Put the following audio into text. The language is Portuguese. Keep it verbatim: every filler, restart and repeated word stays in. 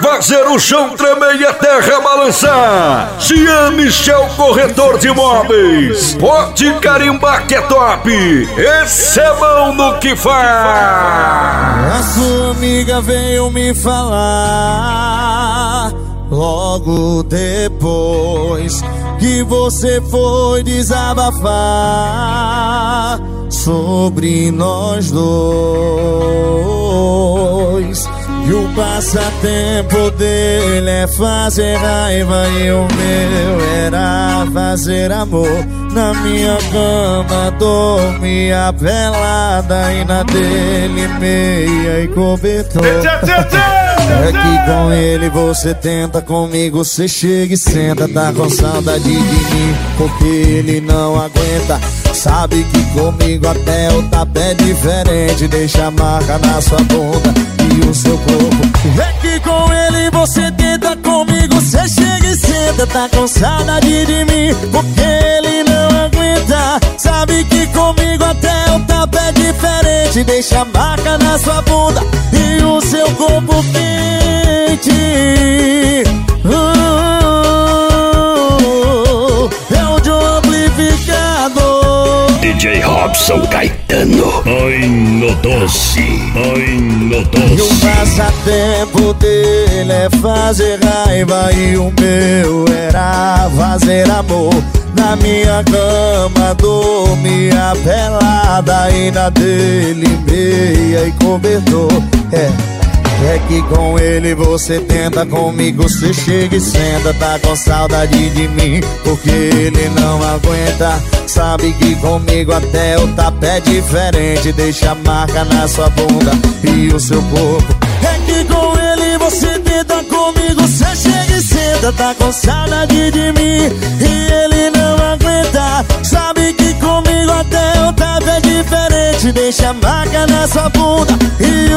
fazer o chão tremer e a terra balançar. Jean Michel, corretor de imóveis. Pode carimbar que é top. Esse é bom no que faz. A sua amiga veio me falar logo depois que você foi desabafar sobre nós dois. E o passatempo dele é fazer raiva e o meu era fazer amor. Na minha cama dormia pelada e na dele meia e cobertor. É que com ele você tenta, comigo você chega e senta. Tá com saudade de mim porque ele não aguenta. Sabe que comigo até o tapa é diferente. Deixa a marca na sua bunda e o seu corpo. É que com ele você tenta, comigo você chega e senta. Tá com saudade de mim porque ele não aguenta. Sabe que comigo até o tapa é diferente. Deixa a marca na sua bunda e o seu corpo quente. uh, É o de um amplificador. D J Robson Caetano. Ai no doce, ai no doce. E o passatempo dele é fazer raiva e o meu era fazer amor. Na minha cama dormia pelada e na dele meia e cobertor. É, é que com ele você tenta, comigo você chega e senta. Tá com saudade de mim porque ele não aguenta. Sabe que comigo até o tapa é diferente. Deixa a marca na sua bunda e o seu corpo. É que com ele você tenta, comigo você chega e senta. Tá com saudade de mim e ele não aguenta. Sabe que comigo até o tapa é diferente. Deixa a marca na sua bunda e